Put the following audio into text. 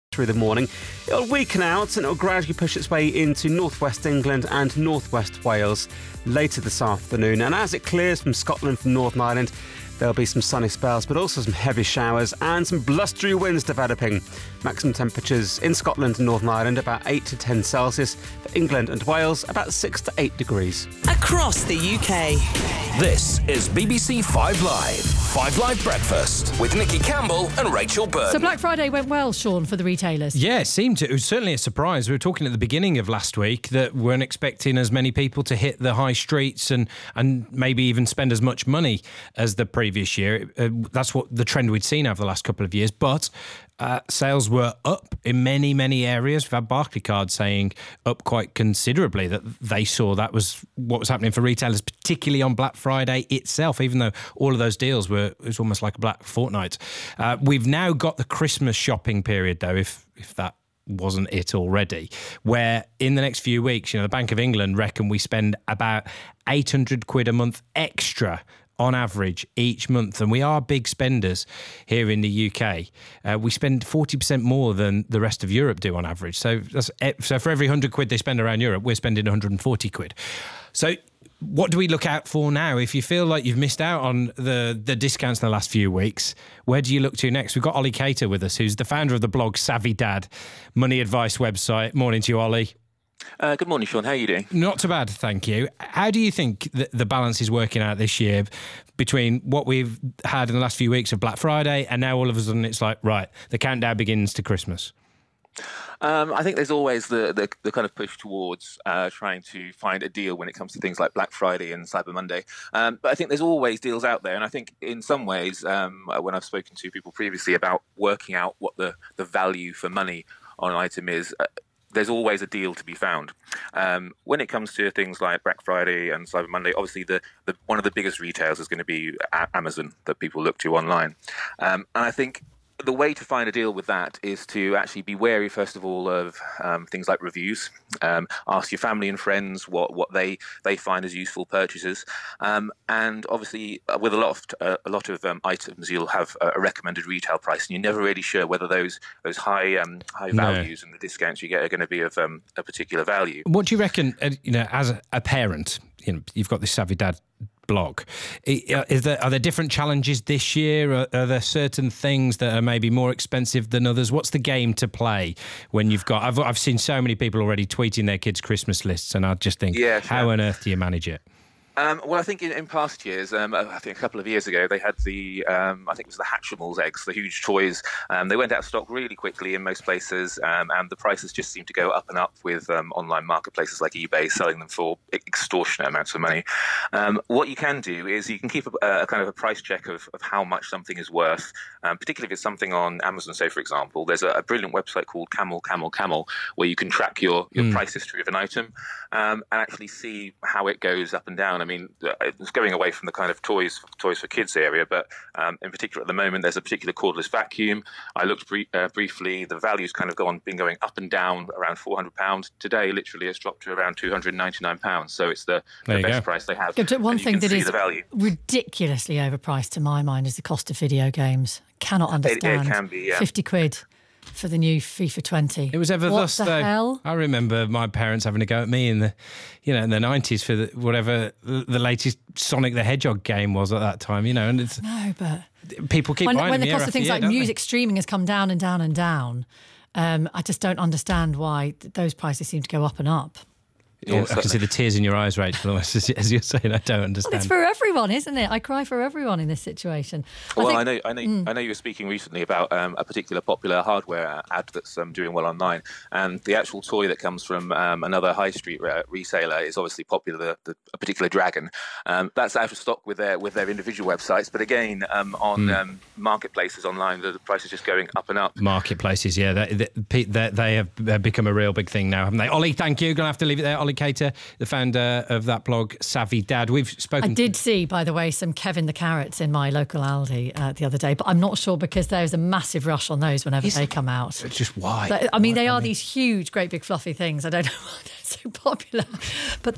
through the morning. It'll weaken out and it'll gradually push its way into northwest England and northwest Wales later this afternoon. And as it clears from Scotland, from Northern Ireland, there'll be some sunny spells, but also some heavy showers and some blustery winds developing. Maximum temperatures in Scotland and Northern Ireland about 8 to 10 Celsius. For England and Wales, about 6 to 8 degrees. Across the UK. This is BBC 5 Live. 5 Live Breakfast with Nikki Campbell and Rachel Byrne. So Black Friday went well, Sean, for the retailers. Yeah, it seemed to. It was certainly a surprise. We were talking at the beginning of last week that we weren't expecting as many people to hit the high streets and maybe even spend as much money as the previous year. That's what the trend we'd seen over the last couple of years. But sales were up in many, many areas. We've had Barclaycard saying up quite considerably that they saw that was what was happening for retailers, particularly on Black Friday itself, even though all of those deals it was almost like a Black Fortnight. We've now got the Christmas shopping period, though, if that wasn't it already, where in the next few weeks, the Bank of England reckon we spend about 800 quid a month extra on average each month, and we are big spenders here in the UK. We spend 40% more than the rest of Europe do on average. So for every 100 quid they spend around Europe, we're spending 140 quid. So what do we look out for now? If you feel like you've missed out on the discounts in the last few weeks, where do you look to next? We've got Ollie Cater with us, who's the founder of the blog Savvy Dad, money advice website. Morning to you, Ollie. Good morning, Sean. How are you doing? Not too bad, thank you. How do you think the balance is working out this year between what we've had in the last few weeks of Black Friday and now all of a sudden it's like, right, the countdown begins to Christmas? I think there's always the kind of push towards trying to find a deal when it comes to things like Black Friday and Cyber Monday. But I think there's always deals out there. And I think in some ways, when I've spoken to people previously about working out what the value for money on an item is, there's always a deal to be found. When it comes to things like Black Friday and Cyber Monday, obviously the one of the biggest retailers is going to be Amazon that people look to online. And I think the way to find a deal with that is to actually be wary, first of all, of things like reviews. Ask your family and friends what they find as useful purchases. And obviously, with a lot of items, you'll have a recommended retail price, and you're never really sure whether those high values and the discounts you get are going to be of a particular value. What do you reckon? As a parent, you've got this Savvy Dad blog. Are there different challenges this year? Are there certain things that are maybe more expensive than others? What's the game to play when you've got... I've seen so many people already tweeting their kids' Christmas lists, and I just think, how on earth do you manage it? Well, I think in past years, I think a couple of years ago, they had the, I think it was the Hatchimals eggs, the huge toys. They went out of stock really quickly in most places, and the prices just seemed to go up and up with online marketplaces like eBay selling them for extortionate amounts of money. What you can do is you can keep a kind of a price check of how much something is worth, particularly if it's something on Amazon, say, for example. There's a brilliant website called Camel, where you can track your price history of an item and actually see how it goes up and down. I mean, it's going away from the kind of toys for kids area, but in particular at the moment, there's a particular cordless vacuum. I looked briefly. The value's kind of been going up and down around £400. Today, literally, it's dropped to around £299. So it's the best price they have. One thing that is ridiculously overpriced to my mind is the cost of video games. Cannot understand. It can be, yeah. 50 quid. For the new FIFA 20. It was ever what thus, the though. Hell? I remember my parents having to go at me in the 90s for whatever the latest Sonic the Hedgehog game was at that time, and it's... No, but... People keep buying when them the cost of things like music streaming has come down and down and down, I just don't understand why those prices seem to go up and up. Yeah, I can see the tears in your eyes, Rachel, as you're saying. I don't understand. Well, it's for everyone, isn't it? I cry for everyone in this situation. I know you were speaking recently about a particular popular hardware ad that's doing well online, and the actual toy that comes from another high street reseller is obviously popular. A particular dragon that's out of stock with their individual websites, but again on marketplaces online, the price is just going up and up. Marketplaces, yeah, they have become a real big thing now, haven't they? Ollie, thank you. Going to have to leave it there. Ollie Cater, the founder of that blog, Savvy Dad. We've spoken... I did see, by the way, some Kevin the Carrots in my local Aldi the other day, but I'm not sure because there's a massive rush on those whenever they come out. It's just why? They are these huge, great big fluffy things. I don't know why they're so popular. But